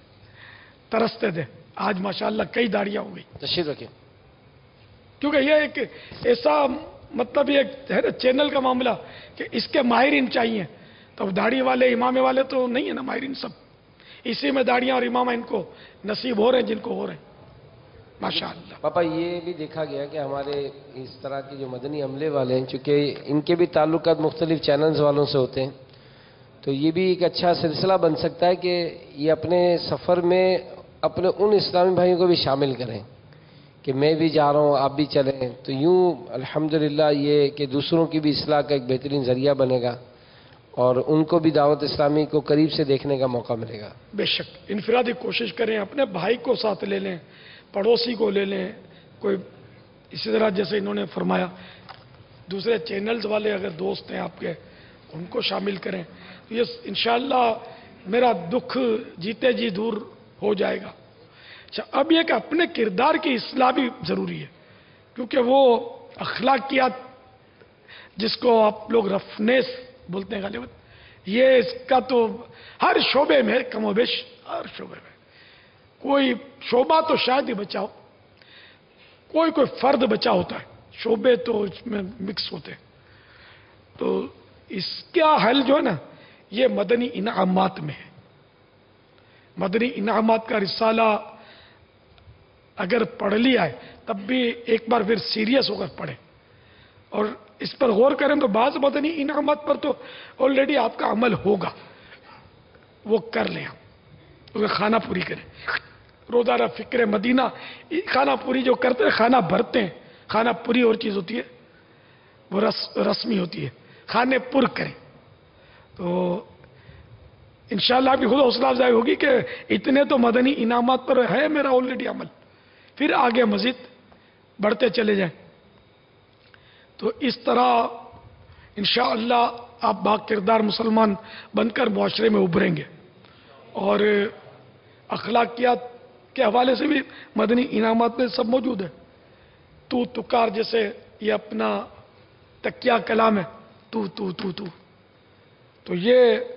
ترستے تھے. آج ماشاءاللہ کئی داڑیاں ہو گئی. تشریف رکھیں. کیونکہ یہ ایک ایسا مطلب یہ ہے نا چینل کا معاملہ کہ اس کے ماہرین چاہیے. تو اب داڑھی والے امامے والے تو نہیں ہے نا ماہرین. سب اسی میں داڑیاں اور امامہ ان کو نصیب ہو رہے ہیں جن کو ہو رہے ہیں ماشاءاللہ. پاپا یہ بھی دیکھا گیا کہ ہمارے اس طرح کے جو مدنی عملے والے ہیں، چونکہ ان کے بھی تعلقات مختلف چینلز والوں سے ہوتے ہیں، تو یہ بھی ایک اچھا سلسلہ بن سکتا ہے کہ یہ اپنے سفر میں اپنے ان اسلامی بھائیوں کو بھی شامل کریں کہ میں بھی جا رہا ہوں آپ بھی چلیں. تو یوں الحمدللہ یہ کہ دوسروں کی بھی اصلاح کا ایک بہترین ذریعہ بنے گا اور ان کو بھی دعوت اسلامی کو قریب سے دیکھنے کا موقع ملے گا. بے شک انفرادی کوشش کریں. اپنے بھائی کو ساتھ لے لیں، پڑوسی کو لے لیں. کوئی اسی طرح جیسے انہوں نے فرمایا دوسرے چینلز والے اگر دوست ہیں آپ کے ان کو شامل کریں. یہ انشاءاللہ میرا دکھ جیتے جی دور ہو جائے گا. اچھا اب یہ کہ اپنے کردار کی اصلاح بھی ضروری ہے، کیونکہ وہ اخلاقیات جس کو آپ لوگ رفنیس بولتے ہیں غالباً، یہ اس کا تو ہر شعبے میں کم و بیش، ہر شعبے میں کوئی شعبہ تو شاید ہی بچا ہو، کوئی فرد بچا ہوتا ہے. شعبے تو اس میں مکس ہوتے ہیں. تو اس کا حل جو ہے نا یہ مدنی انعامات میں ہے. مدنی انعامات کا رسالہ اگر پڑھ لیا ہے تب بھی ایک بار پھر سیریس ہو کر پڑھیں اور اس پر غور کریں. تو بعض مدنی انعامات پر تو آلریڈی آپ کا عمل ہوگا، وہ کر لیں. آپ خانہ پوری کریں. روزانہ فکر مدینہ خانہ پوری جو کرتے ہیں، خانہ بھرتے ہیں. خانہ پوری اور چیز ہوتی ہے، وہ رسمی ہوتی ہے. خانے پر کریں تو انشاءاللہ آپ کی خود حوصلہ افزائی ہوگی کہ اتنے تو مدنی انعامات پر ہے میرا آلریڈی عمل، پھر آگے مزید بڑھتے چلے جائیں. تو اس طرح انشاءاللہ آپ با کردار مسلمان بن کر معاشرے میں ابھریں گے. اور اخلاقیات کے حوالے سے بھی مدنی انعامات میں سب موجود ہے. تو تکار جیسے یہ اپنا تکیہ کلام ہے، تو تو تو تو تو یہ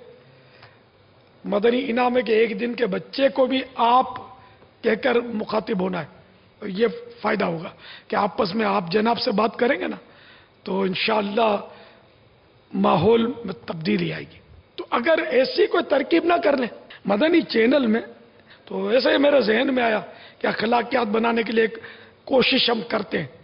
مدنی انعام ہے کہ ایک دن کے بچے کو بھی آپ کہہ کر مخاطب ہونا ہے. یہ فائدہ ہوگا کہ آپس میں آپ جناب سے بات کریں گے نا تو انشاءاللہ ماحول میں تبدیلی آئے گی. تو اگر ایسی کوئی ترکیب نہ کر لیں، مدنی چینل میں تو ایسے ہی میرے ذہن میں آیا کہ اخلاقیات بنانے کے لیے ایک کوشش ہم کرتے ہیں،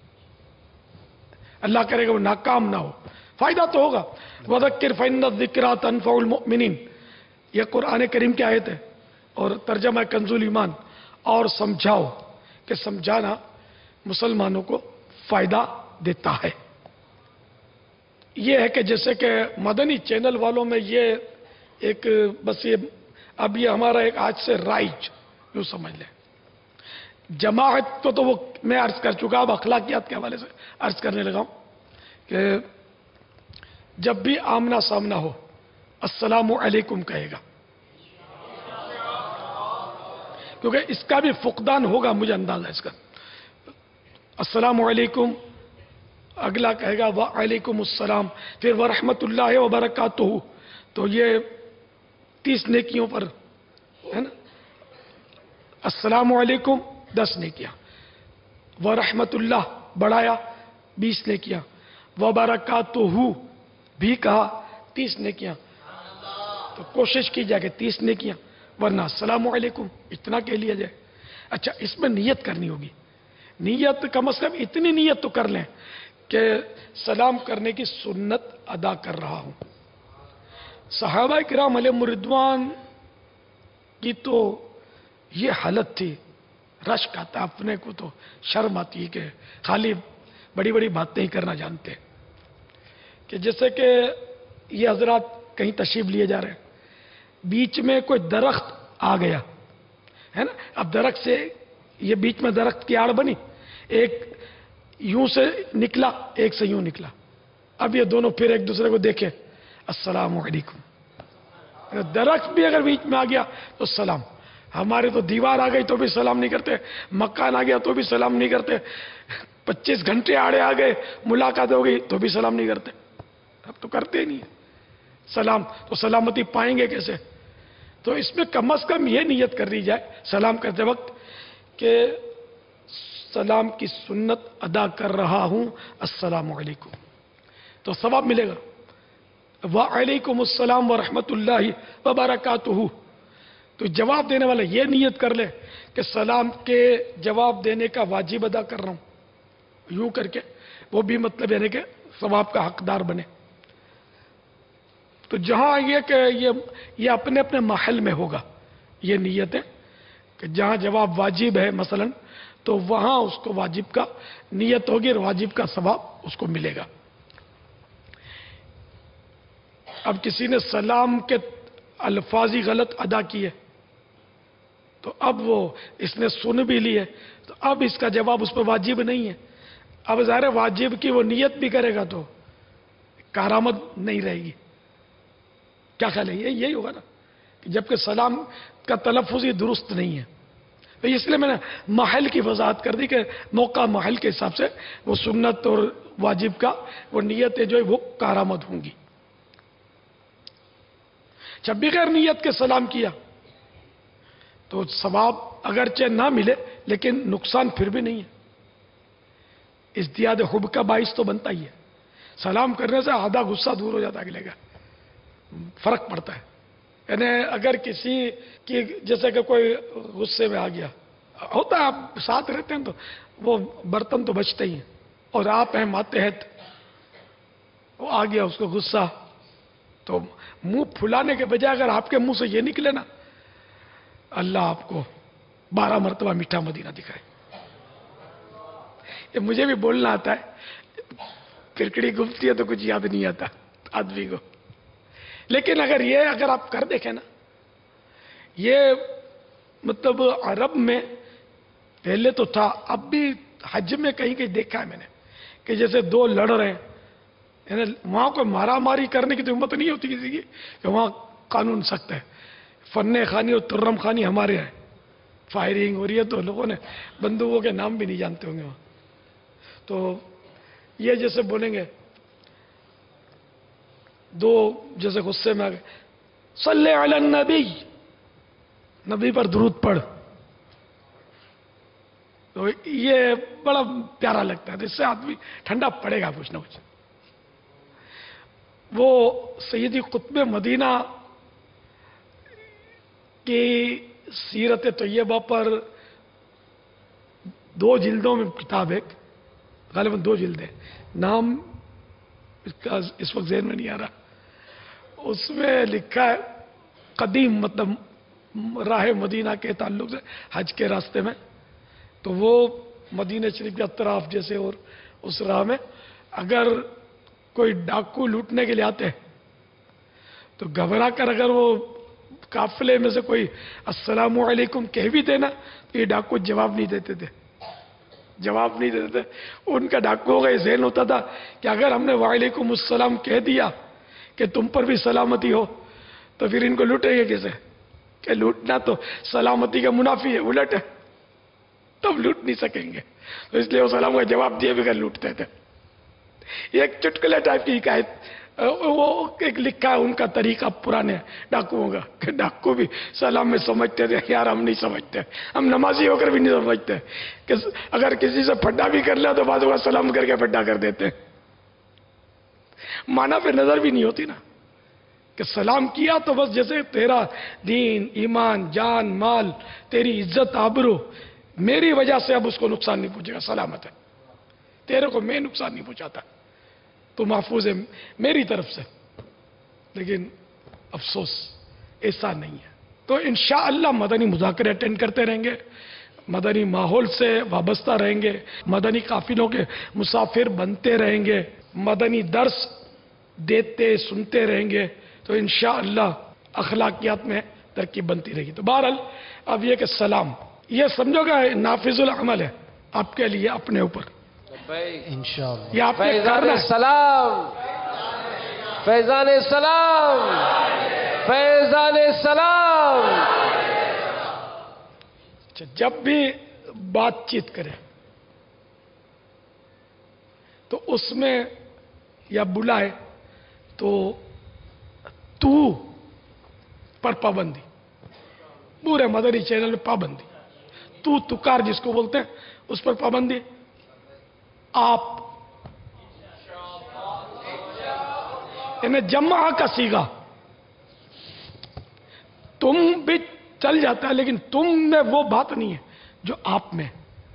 اللہ کرے گا وہ ناکام نہ ہو، فائدہ تو ہوگا۔ وَذَكِّرْ فَإِنَّ الذِّكْرَىٰ تَنفَعُ الْمُؤْمِنِينَ، یہ قرآن کریم کی آیت ہے اور ترجمہ کنز الایمان۔ اور سمجھاؤ، کہ سمجھانا مسلمانوں کو فائدہ دیتا ہے۔ یہ ہے کہ جیسے کہ مدنی چینل والوں میں یہ ایک بس یہ اب یہ ہمارا ایک آج سے رائج یوں سمجھ لیں، جماعت کو تو وہ میں عرض کر چکا، اب اخلاقیات کے حوالے سے عرض کرنے لگا ہوں کہ جب بھی آمنا سامنا ہو السلام علیکم کہے گا، کیونکہ اس کا بھی فقدان ہوگا، مجھے اندازہ ہے اس کا۔ السلام علیکم، اگلا کہے گا وعلیکم السلام، پھر ورحمۃ اللہ وبرکاتہ، تو یہ 30 نیکیوں پر ہے نا۔ السلام علیکم 10 نیکیاں، ورحمۃ اللہ بڑھایا 20 نیکیاں، وبرکاتہ بھی کہا 30 نیکیاں، تو کوشش کی جائے کہ 30 نیکیاں، ورنہ السلام علیکم اتنا کہہ لیا جائے۔ اچھا، اس میں نیت کرنی ہوگی، نیت کم از کم اتنی نیت تو کر لیں کہ سلام کرنے کی سنت ادا کر رہا ہوں۔ صحابہ کرام علیہم الرضوان کی تو یہ حالت تھی، رشک آتا اپنے کو، تو شرم آتی ہے کہ خالی بڑی بڑی باتیں ہی کرنا جانتے ہیں، کہ جیسے کہ یہ حضرات کہیں تشریف لیے جا رہے ہیں، بیچ میں کوئی درخت آ گیا ہے نا، اب درخت سے یہ بیچ میں درخت کی آڑ بنی، ایک یوں سے نکلا ایک سے یوں نکلا، اب یہ دونوں پھر ایک دوسرے کو دیکھیں السلام علیکم، درخت بھی اگر بیچ میں آ گیا تو سلام۔ ہمارے تو دیوار آ گئی تو بھی سلام نہیں کرتے، مکان آ گیا تو بھی سلام نہیں کرتے، 25 گھنٹے آڑے آ گئے ملاقات ہو گئی تو بھی سلام نہیں کرتے، اب تو کرتے ہی نہیں ہیں سلام، تو سلامتی پائیں گے کیسے؟ تو اس میں کم از کم یہ نیت کر لی جائے سلام کرتے وقت کہ سلام کی سنت ادا کر رہا ہوں، السلام علیکم، تو ثواب ملے گا۔ وعلیکم السلام ورحمۃ اللہ وبرکاتہ، تو جواب دینے والا یہ نیت کر لے کہ سلام کے جواب دینے کا واجب ادا کر رہا ہوں، یوں کر کے وہ بھی مطلب یعنی کہ ثواب کا حقدار بنے۔ تو جہاں یہ کہ یہ اپنے اپنے محل میں ہوگا، یہ نیت ہے کہ جہاں جواب واجب ہے مثلا تو وہاں اس کو واجب کا نیت ہوگی اور واجب کا ثواب اس کو ملے گا۔ اب کسی نے سلام کے الفاظی غلط ادا کیے تو اب وہ اس نے سن بھی لی ہے، تو اب اس کا جواب اس پہ واجب نہیں ہے، اب ظاہر ہے واجب کی وہ نیت بھی کرے گا تو کارآمد نہیں رہے گی۔ کیا خیال ہے؟ یہی ہوگا نا، کہ جبکہ سلام کا تلفظ ہی درست نہیں ہے، تو اس لیے میں نے محل کی وضاحت کر دی کہ موقع محل کے حساب سے وہ سنت اور واجب کا وہ نیتیں جو ہے وہ کارآمد ہوں گی۔ جب بغیر نیت کے سلام کیا تو ثواب اگرچہ نہ ملے لیکن نقصان پھر بھی نہیں ہے، ازدیاد حب کا باعث تو بنتا ہی ہے، سلام کرنے سے آدھا غصہ دور ہو جاتا ہے اگلے کا، فرق پڑتا ہے۔ یعنی اگر کسی کی جیسے کہ کوئی غصے میں آ گیا، ہوتا ہے آپ ساتھ رہتے ہیں تو وہ برتن تو بچتے ہی ہیں، اور آپ ہیں ماتحت، وہ آ گیا اس کو غصہ، تو منہ پھلانے کے بجائے اگر آپ کے منہ سے یہ نکلے نا اللہ آپ کو 12 مرتبہ میٹھا مدینہ دکھائے، یہ مجھے بھی بولنا آتا ہے، کرکڑی گھومتی ہے تو کچھ یاد نہیں آتا آدمی کو، لیکن اگر آپ کر دیکھیں نا، یہ مطلب عرب میں پہلے تو تھا، اب بھی حج میں کہیں کہیں دیکھا ہے میں نے کہ جیسے دو لڑ رہے ہیں، یعنی وہاں کوئی مارا ماری کرنے کی تو ہمت نہیں ہوتی کسی کی کہ وہاں قانون سخت ہے، فن خانی اور ترم خانی ہمارے ہیں، فائرنگ ہو رہی ہے تو لوگوں نے بندوقوں کے نام بھی نہیں جانتے ہوں گے وہاں، تو یہ جیسے بولیں گے دو جیسے غصے میں آ گئے صلی علی النبی، نبی پر درود پڑھ، تو یہ بڑا پیارا لگتا ہے، اس سے آدمی ٹھنڈا پڑے گا کچھ نہ کچھ۔ وہ سیدی قطب مدینہ کی सीरत तैयबा पर 2 जिल्दों में किताब है, गालिबन 2 जिल्दें, नाम इसका इस वक्त ज़हन में नहीं आ रहा। उसमें लिखा है कदीम मतलब राह मदीना के ताल्लुक से हज के रास्ते में, तो वो मदीना शरीफ के अतराफ जैसे और उस राह में अगर कोई डाकू लूटने के लिए आते हैं तो घबरा कर अगर वो काफिले में से कोई अस्सलामु अलैकुम कह भी देना तो ये डाकू जवाब नहीं देते थे, जवाब नहीं देते थे। उनका डाकुओं का ये ज़हन होता था कि अगर हमने वालेकुम अस्सलाम कह दिया कि तुम पर भी सलामती हो तो फिर इनको लूटेंगे कैसे, कि लूटना तो सलामती का मुनाफी है, उलट है, तब लूट नहीं सकेंगे। तो इसलिए वो सलाम का जवाब दिए बगैर लूटते थे। एक चुटकुले टाइप की हिकायत, वो एक लिखा है उनका तरीका पुराने डाकुओं का, कि डाकू भी सलाम में समझते थे, यार हम नहीं समझते, हम नमाजी होकर भी नहीं समझते कि अगर किसी से फड्डा भी कर लिया तो बाद में सलाम करके फड्डा कर देते, माना पे नजर भी नहीं होती ना, कि सलाम किया तो बस जैसे तेरा दीन ईमान जान माल तेरी इज्जत आबरू मेरी वजह से अब उसको नुकसान नहीं पहुंचेगा, सलामत है, तेरे को मैं नुकसान नहीं पहुंचाता, तो महफूज है मेरी तरफ से। लेकिन अफसोस ऐसा नहीं है। तो इंशाअल्लाह मदनी मुज़ाकरे अटेंड करते रहेंगे, मदनी माहौल से वाबस्ता रहेंगे, मदनी काफिलों के मुसाफिर बनते रहेंगे, मदनी दर्स देते सुनते रहेंगे, तो इंशाअल्लाह अखलाकियात में तरक्की बनती रहेगी। तो बहरहाल अब ये कि सलाम ये समझोगा नाफिजुल अमल है आपके लिए अपने ऊपर इंशाअल्लाह। ये आपने करना फैजान है। सलाम, फैजान सलाम, फैजान सलाम। अच्छा, जब भी बातचीत करें तो उसमें या बुलाए तो तू पर पाबंदी, पूरे मदनी चैनल में पाबंदी, तू तुकार जिसको बोलते हैं उस पर पाबंदी, आप इन्हें जमा का सीगा, तुम भी चल जाता है लेकिन तुम में वो बात नहीं है जो आप में।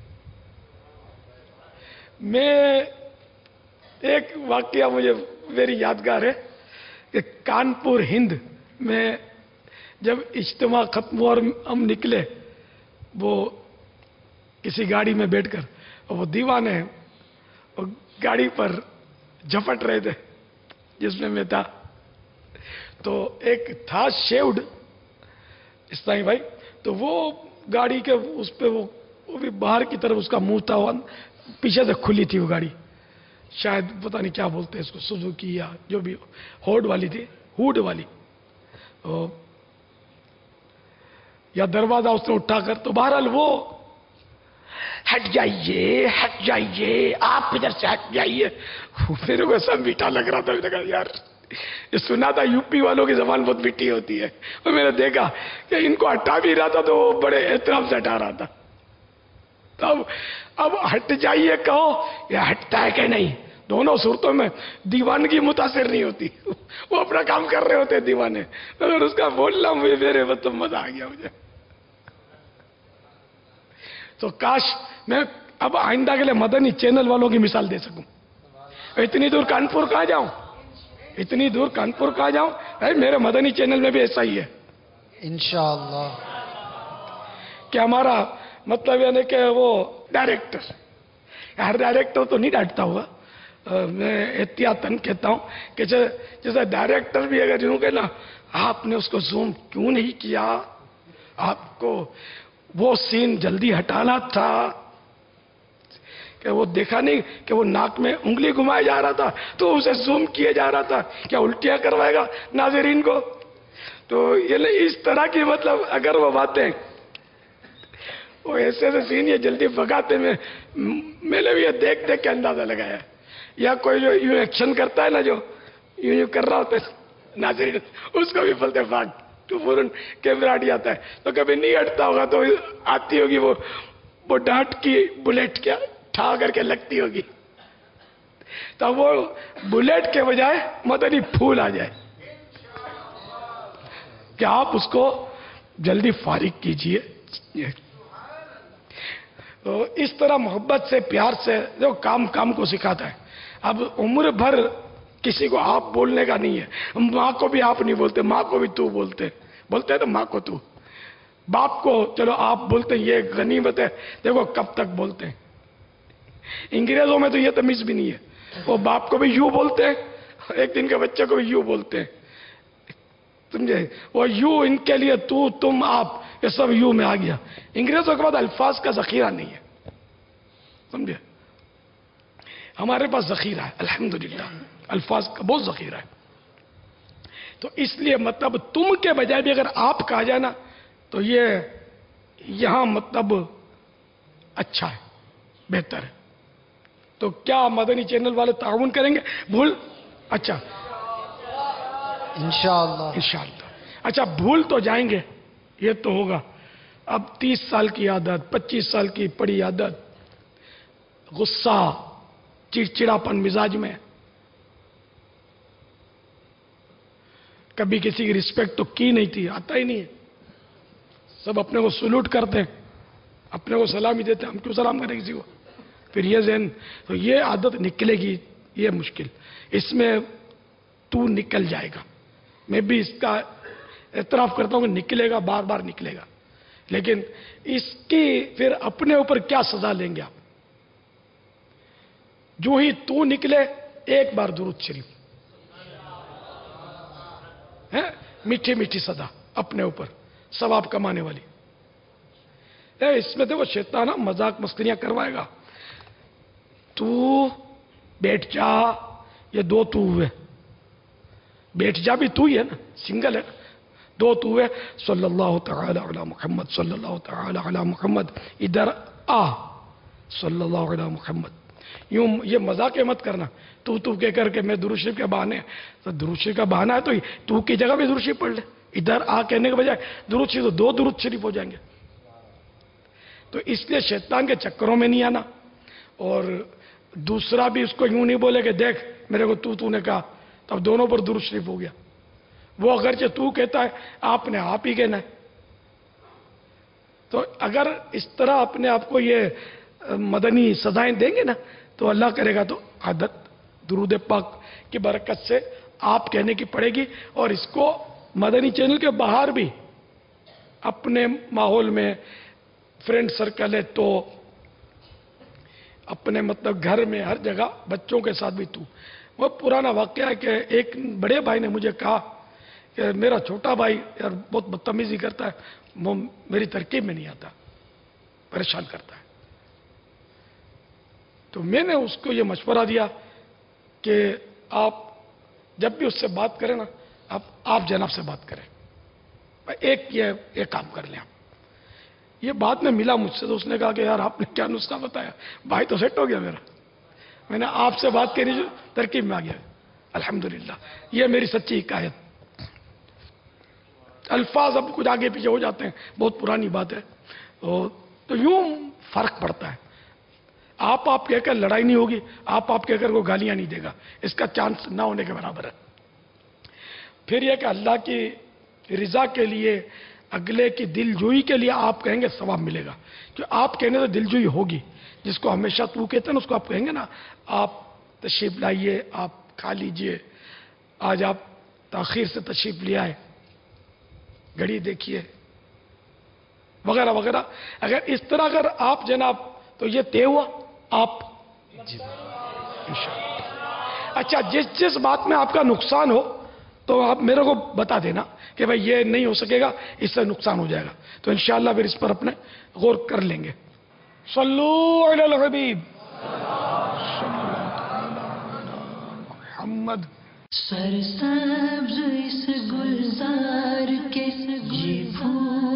मैं एक वाकया मुझे मेरी यादगार है कि कानपुर हिंद में जब इज्तिमा खत्म हुआ और हम निकले, वो किसी गाड़ी में बैठकर, और वो दीवाने वो गाड़ी पर झपट रहे थे जिसमें मैं था, तो एक था शेव्ड इस्लामी भाई, तो वो गाड़ी के उस पे वो भी बाहर की तरफ उसका मुंह था, पीछे से खुली थी वो गाड़ी, शायद पता नहीं क्या बोलते हैं इसको, सुजुकी या जो भी होड वाली थी, हुड वाली, तो या दरवाजा उसने उठाकर, तो बहरहाल वो हट जाइए आप इधर से हट जाइए। मेरे को ऐसा मीठा लग रहा था, मैंने कहा यार ये सुना था यूपी वालों की जबान बहुत मीठी होती है, और मैंने देखा कि इनको हटा भी रहा था तो वो बड़े एहतराम से हटा रहा था। तब अब हट जाइए कहो या हटता है कि नहीं, दोनों सूरतों में दीवानगी मुतासिर नहीं होती, वो अपना काम कर रहे होते दीवाने, अगर उसका बोलना मुझे मेरे मतलब मजा आ गया मुझे। तो काश मैं अब आइंदा के लिए मदनी चैनल वालों की मिसाल दे सकूं। इतनी दूर कानपुर कहां जाऊं, इतनी दूर कानपुर कहां जाऊं, भाई मेरे मदनी चैनल में भी ऐसा ही है इंशाअल्लाह। कि हमारा मतलब यानी कि वो डायरेक्टर, हर डायरेक्टर तो नहीं डांटता हुआ, मैं एहतियातन कहता हूं कि जैसे डायरेक्टर भी अगर यूं कहे ना, आपने उसको जूम क्यों नहीं किया, आपको वो सीन जल्दी हटाना था, कि वो देखा नहीं कि वो नाक में उंगली घुमाया जा रहा था तो उसे जूम किए जा रहा था, क्या उल्टियां करवाएगा नाज़रीन को। तो ये इस तरह की मतलब अगर वो बातें, वो ऐसे सीन ये जल्दी भगाते में, मैंने भी ये देख देख के अंदाजा लगाया। या कोई जो यूं एक्शन करता है ना, जो यूं कर रहा होता है नाज़रीन, उसको भी बोलते भाग, तो फौरन कैमरा हट जाता है, तो कभी नहीं हटता होगा तो आती होगी वो डांट की बुलेट क्या ठा करके लगती होगी, तो वो बुलेट के बजाय मदनी फूल आ जाए कि आप उसको जल्दी फारिग कीजिए। तो इस तरह मोहब्बत से, प्यार से जो काम काम को सिखाता है। अब उम्र भर किसी को आप बोलने का नहीं है। माँ को भी आप नहीं बोलते, माँ को भी तू बोलते बोलते तो माँ को तू, बाप को चलो आप बोलते, ये गनीमत है। देखो कब तक बोलते हैं। अंग्रेजों में तो ये तमीज भी नहीं है, वो बाप को भी यू बोलते हैं, एक दिन के बच्चे को भी यू बोलते हैं, समझे। वो यू इनके लिए तू, तुम, आप, ये सब यू में आ गया। अंग्रेजों के बाद अल्फाज का जखीरा नहीं है, समझे। हमारे पास जखीरा है अल्हम्दुलिल्लाह, अल्फाज का बहुत जखीरा है। तो इसलिए मतलब तुम के बजाय भी अगर आप कहा जाए ना, तो ये यहां मतलब अच्छा है, बेहतर है। तो क्या मदनी चैनल वाले ताउन करेंगे? भूल, अच्छा इंशाअल्लाह। इंशाअल्लाह। अच्छा, भूल तो जाएंगे, ये तो होगा। अब 30 साल की आदत, 25 साल की पड़ी आदत, गुस्सा, चिड़चिड़ापन मिजाज में, कभी किसी की रिस्पेक्ट तो की नहीं थी, आता ही नहीं है। सब अपने को सलूट करते हैं, अपने को सलामी देते हैं, हम क्यों सलाम करें किसी को? फिर ये ज़हन, तो ये आदत निकलेगी, ये मुश्किल। इसमें तू निकल जाएगा, मैं भी इसका एतराफ करता हूं कि निकलेगा, बार बार निकलेगा। लेकिन इसकी फिर अपने ऊपर क्या सजा लेंगे आप? जो ही तू निकले, एक बार दुरूद शरीफ है, मीठी मीठी सदा अपने ऊपर, सवाब कमाने वाली है। इसमें देखो शैतान ना मजाक मस्करियां करवाएगा। तू बैठ जा, ये दो तू हुए, बैठ जा भी तू ही है ना, सिंगल है, दो तू है। सल्लल्लाहु तआला अला मुहम्मद, सल्लल्लाहु तआला अला मुहम्मद, इधर आ, सल्लल्लाहु अला मुहम्मद। यूं ये मजाक मत करना, तू तू कह करके मैं दुरूद शरीफ के बहाने, तो दुरूद शरीफ का बहाना है तो तू की जगह भी दुरूद शरीफ पढ़ ले। इधर आ कहने के बजाय दुरूद शरीफ, तो दो दुरूद शरीफ हो जाएंगे। तो इसलिए शैतान के चक्करों में नहीं आना। और दूसरा भी उसको यूं नहीं बोले कि देख मेरे को तूने कहा, तब दोनों पर दुरूद शरीफ हो गया। वो अगरचे तू कहता है, आपने आप ही कहना है। तो अगर इस तरह अपने आप को ये मदनी सजाएं देंगे ना, तो अल्लाह करेगा तो आदत दुरूद पाक की बरकत से आप कहने की पड़ेगी। और इसको मदनी चैनल के बाहर भी अपने माहौल में, फ्रेंड सर्कल है तो अपने मतलब घर में, हर जगह बच्चों के साथ भी तू। वो पुराना वाकया है कि एक बड़े भाई ने मुझे कहा कि मेरा छोटा भाई यार बहुत बदतमीजी करता है, वो मेरी तरकीब में नहीं आता, परेशान करता है। तो मैंने उसको ये मशवरा दिया कि आप जब भी उससे बात करें ना, आप जनाब से बात करें, एक काम कर लें आप। ये बाद में मिला मुझसे, तो उसने कहा कि यार आपने क्या नुस्खा बताया, भाई तो सेट हो गया मेरा। मैंने आपसे बात करी जो तरकीब में आ गया, अल्हम्दुलिल्लाह। ये मेरी सच्ची हिकायत। अल्फाज अब कुछ आगे पीछे हो जाते हैं, बहुत पुरानी बात है। तो यूं फर्क पड़ता है। आप कहकर लड़ाई नहीं होगी, आप कहकर वो गालियां नहीं देगा, इसका चांस ना होने के बराबर है। फिर यह कि अल्लाह की रिजा के लिए, अगले की दिलजोई के लिए आप कहेंगे, सवाब मिलेगा। कि आप कहने तो दिलजोई होगी, जिसको हमेशा तू कहते हैं ना, उसको आप कहेंगे ना, आप तशरीफ लाइए, आप खा लीजिए, आज आप ताखीर से तशरीफ ले आए, घड़ी देखिए, वगैरह वगैरह। अगर इस तरह अगर आप जनाब, तो ये तय हुआ आप इंशाअल्लाह। अच्छा, जिस बात में आपका नुकसान हो तो आप मेरे को बता देना कि भाई ये नहीं हो सकेगा, इससे नुकसान हो जाएगा, तो इंशाअल्लाह फिर इस पर अपने गौर कर लेंगे। सल्लू अलल हबीब मोहम्मद। सरसब्ज इस गुलजार के ये फूल